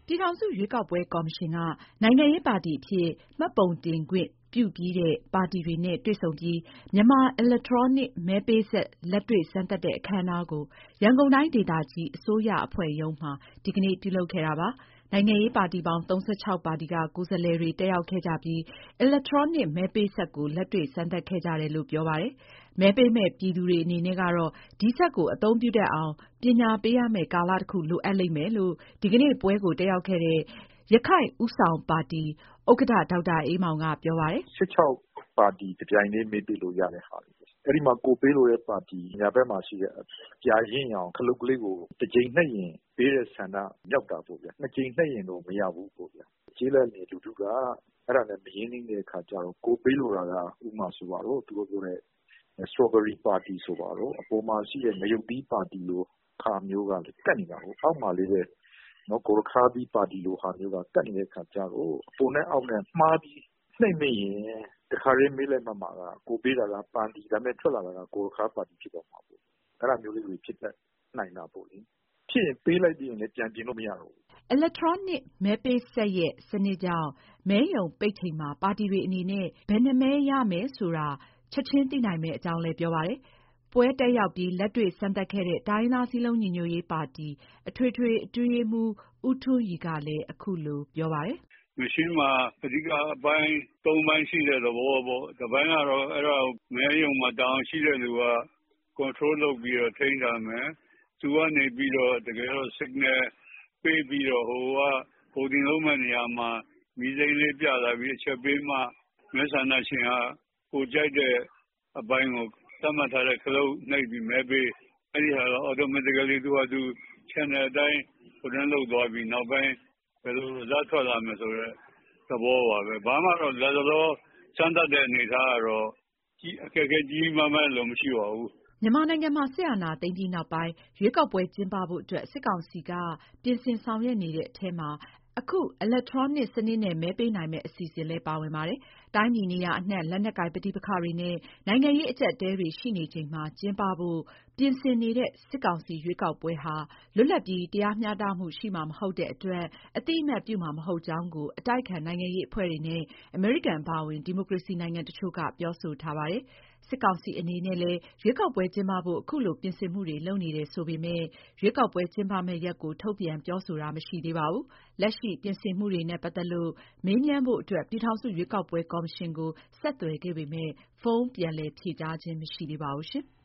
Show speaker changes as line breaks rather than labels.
ပြည်ထောင်စုရွေးကောက်ပွဲကော်မရှင်က နိုင်ငံရေးပါတီအဖြစ်မှတ်ပုံတင်ခွင့်ပြုပြီးတဲ့ပါတီတွေနဲ့တွေ့ဆုံပြီး မြန်မာအီလက်ထရောနစ်မဲပေးစက်လက်တွေ့စမ်းသပ်တဲ့အခမ်းအနားကို ရန်ကုန်တိုင်းဒေသကြီးအစိုးရအဖွဲ့ရုံးမှာ ဒီကနေ့ပြုလုပ်ခဲ့တာပါ။ နိုင်ငံရေးပါတီပေါင်း ၃၆ ပါတီက ကိုယ်စားလှယ်တွေတက်ရောက်ခဲ့ကြပြီး အီလက်ထရောနစ်မဲပေးစက်ကို လက်တွေ့စမ်းသပ်ခဲ့ကြတယ်လို့ ပြောပါတယ်။ မဲပေးမယ့်ပြည်သူတွေအနေနဲ့ကတော့ ဒီစက်ကိုအသုံးပြုတတ်အောင် ပညာပေးရမယ့်ကာလတခုလိုအပ်လိမ့်မယ်လို့ ဒီကနေ့ပွဲကိုတက်ရောက်ခဲ့တဲ့ ရခိုင့်ဦးဆောင်ပါတီ ဥက္ကဋ္ဌ ဒေါက်တာအေးမောင်ကပြောပါတယ်။
16 ပါတီတပြိုင်တည်းမဲပေးလို့ရတဲ့ဟာတွေ။ အဲဒီမှာကိုယ်ပေးလိုတဲ့ပါတီညာဘက်မှာရှိတဲ့အပြာရင့်ရောင်ခလုတ်ကလေးကိုတစ်ကြိမ်နှိပ်ရင်ပေးတဲ့ဆန္ဒမြောက်တာပေါ့ဗျာ။ 2 ကြိမ်နှိပ်ရင်တော့မရဘူးပေါ့ဗျာ။ ကျေးလက်နေလူထုကအဲ့ဒါနဲ့မရင်းနှီးတဲ့အခါကျတော့ကိုယ်ပေးလိုတာကဥပမာဆိုပါတော့သူတို့ပြောတဲ့ Strawberry ပါတီဆိုပါတော့အပေါ်မှာရှိတဲ့ငရုတ်သီးပါတီလိုဟာမျိုးကလည်းကတ်နေတာကိုအောက်မှာလေးပဲနော်ဂေါ်ရခါးသီးပါတီလိုဟာမျိုးကကတ်နေတဲ့အခါကျတော့အပေါ်နဲ့အောက်နဲ့မှားပြီးနှိပ်မိရင်တခါတည်းမေးလိုက်မှမှာကကိုပေးတာကပါတီဒါပေမဲ့ထွက်လာတာကဂေါ်ရခါးပါတီဖြစ်တော့မှာပေါ့အဲ့ဒါမျိုးလေးတွေဖြစ်တတ်နိုင်တာပေါ့လေဖြစ်ရင်ပေးလိုက်ပြီးရင်လည်းပြန်ပြင်လို့မရတော့ဘူး
အီလက်ထရောနစ်မဲပေးစက်ရဲ့စနစ်ကြောင့်မဲရုံပိတ်ချိန်မှာပါတီတွေအနေနဲ့ဘယ်နှစ်မဲရမယ်ဆိုတာချက်ချင်းသိနိုင်မယ့်အကြောင်းလည်းပြောပါတယ်။ပွဲတက်ရောက်ပြီးလက်တွေ့စမ်းသပ်ခဲ့တဲ့တိုင်းရင်းသားစည်းလုံးညီညွတ်ရေးပါတီအထွေထွေအတွင်းရေးမှူးဦးထွန်းရီကလည်းအခုလိုပြောပါတယ်
။ machine မှာအဓိကအပိုင်း၃ပိုင်းရှိတဲ့သဘောပေါ့။တစ်ပိုင်းကတော့အဲ့ဒါမဲရုံမှာတာဝန်ရှိတဲ့လူက control လုပ်ပြီးတော့ထိန်းထားမယ်။သူကနေပြီးတော့တကယ်တော့ signal ပေးပြီးတော့ဟိုက voting လုပ်မဲ့နေရာမှာမီးစိမ်းလေးပြလာပြီးအချက်ပေးမှမဲဆန္ဒရှင်ကကိုကြိုက်တဲ့အပိုင်းကိုသတ်မှတ်ထားတဲ့ခလုတ်နှိပ်ပြီးမဲပေးအဲ့ဒီဟာတော့ automatically သူကသူ channel အတိုင်းလုပ်သွားပြီးနောက်ပိုင်းဘယ်လို result ထွက်လာမယ်ဆိုတဲ့သဘောပါပဲ။ဘာမှတော့လတ်တလောစမ်းသပ်တဲ့အနေအထားကတော့အခက်အခဲကြီးကြီးမားမားလို့မရှိပါဘူး
။မြန်မာနိုင်ငံမှာစစ်အာဏာသိမ်းပြီးနောက်ပိုင်းရွေးကောက်ပွဲကျင်းပဖို့အတွက်စစ်ကောင်စီကပြင်ဆင်ဆောင်ရွက်နေတဲ့အထဲမှာအခုအီလက်ထရောနစ်စနစ်နဲ့မဲပေးနိုင်မယ့်အစီအစဉ်လည်းပါဝင်ပါတယ်။တိုင်းပြည်နေရာအနှံ့လက်နက်ကိုင်ပဋိပက္ခတွေနဲ့နိုင်ငံရေးအကျပ်အတည်းတွေရှိနေချိန်မှာကျင်းပဖို့ပြင်ဆင်နေတဲ့စစ်ကောင်စီရွေးကောက်ပွဲဟာလွတ်လပ်ပြီးတရားမျှတမှုရှိမှာမဟုတ်တဲ့အတွက်အသိအမှတ်ပြုမှာမဟုတ်ကြောင်းကိုအတိုက်အခံနိုင်ငံရေးအဖွဲ့တွေနဲ့အမေရိကန်အပါအဝင်ဒီမိုကရေစီနိုင်ငံတချို့ကပြောဆိုထားပါတယ်။စစ်ကောင်စီအနေနဲ့လည်းရွေးကောက်ပွဲကျင်းပဖို့အခုလိုပြင်ဆင်မှုတွေလုပ်နေတယ်ဆိုပေမဲ့ရွေးကောက်ပွဲကျင်းပမယ့်ရက်ကိုထုတ်ပြန်ပြောဆိုတာမရှိသေးပါဘူး။လက်ရှိပြင်ဆင်မှုတွေနဲ့ပတ်သက်လို့မေးမြန်းဖို့အတွက်ပြည်ထောင်စုရွေးကောက်ပွဲကော်မရှင်ကိုဆက်သွယ်ခဲ့ပေမဲ့ဖုန်းပြန်လည်ဖြေကြားခြင်းမရှိသေးပါဘူးရှင်။